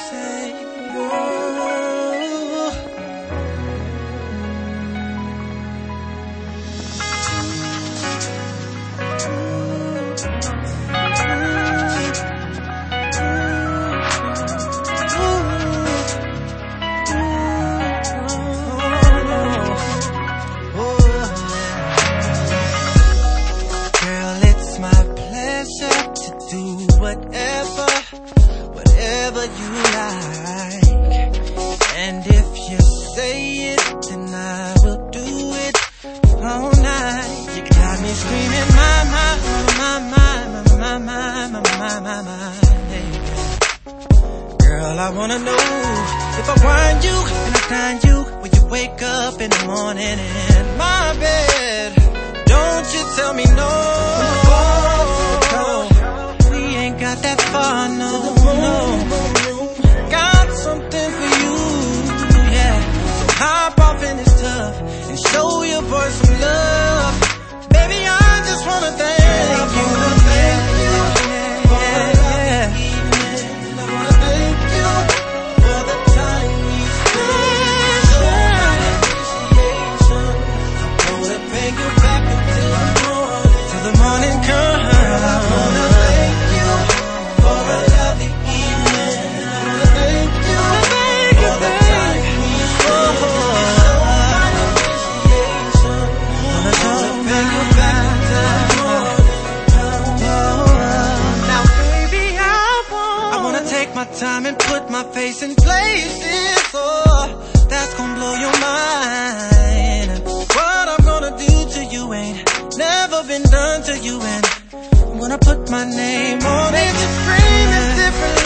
say, whoa. Girl, it's my pleasure to do whatever you like. And if you say it, then I will do it all night. You got me screaming, my, baby. Girl, I wanna know if I wind you and I dine you when you wake up in the morning in my bed. Don't you tell me no. We ain't got that far, no. Got something for you, yeah. So hop off in this tub and show your boy some love. Baby, I just wanna thank you. Time and put my face in places, oh, that's gonna blow your mind. What I'm gonna do to you ain't never been done to you, and I'm gonna put my name on it. Your dream is different.